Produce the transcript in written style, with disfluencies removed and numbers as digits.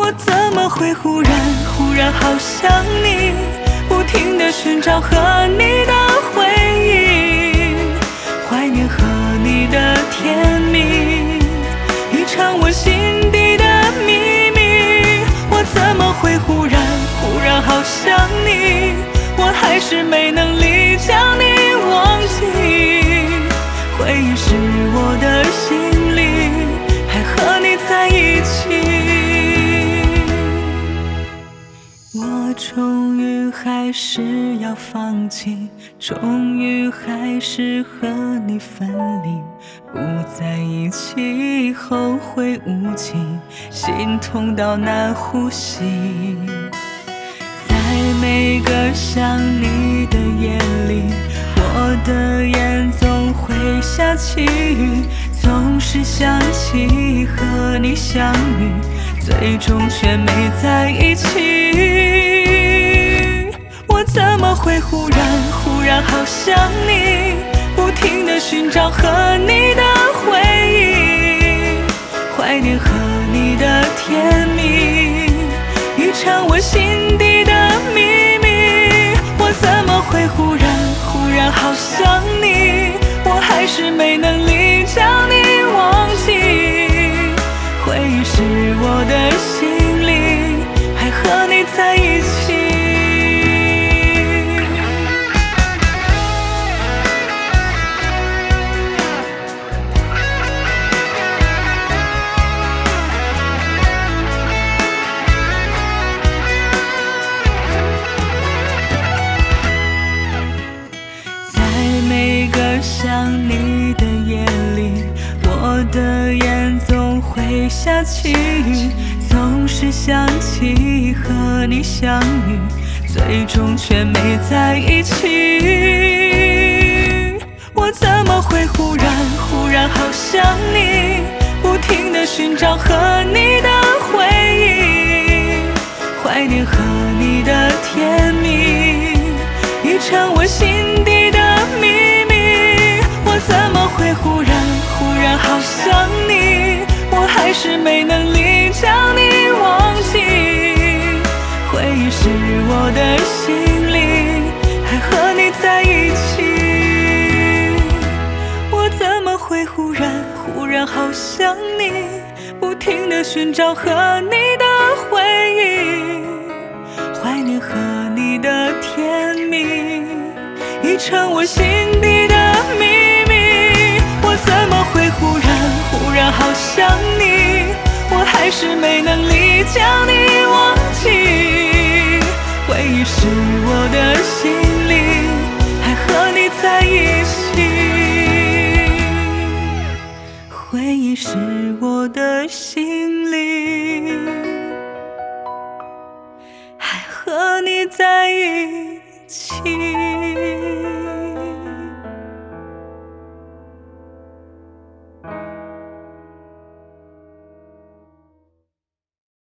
我怎么会忽然好想你，不停地寻找和你的回忆，怀念和你的甜蜜，一场我心底的秘密。我怎么会忽然好想你，我还是没能力将你忘记，回忆是我的心里，还和你在一起。我终于还是要放弃，终于还是和你分离，不在一起后悔无尽，心痛到难呼吸。在每个想你的夜里，我的眼总会下起雨，总是想起和你相遇，最终却没在一起。我怎么会忽然好想你，不停地寻找和你的回忆，怀念和你的甜蜜，一场我心底的秘密。我怎么会忽然好想你，我还是没能力将你忘记，回忆是我的心里，还和你在一起。想你的夜里，我的眼总会下起雨，总是想起和你相遇，最终却没在一起。我怎么会忽然好想你，不停地寻找和你的回忆，怀念和你的甜蜜，一场我心底的秘密。我怎么会忽然好想你，我还是没能力将你忘记，回忆是我的心里，还和你在一起。我怎么会忽然好想你，不停地寻找和你的回忆，怀念和你的甜蜜，一场我心底的秘密。我怎么会忽然好想你，我还是没能力将你忘记，回忆是我的心里，还和你在一起，回忆是我的心里，还和你在一起。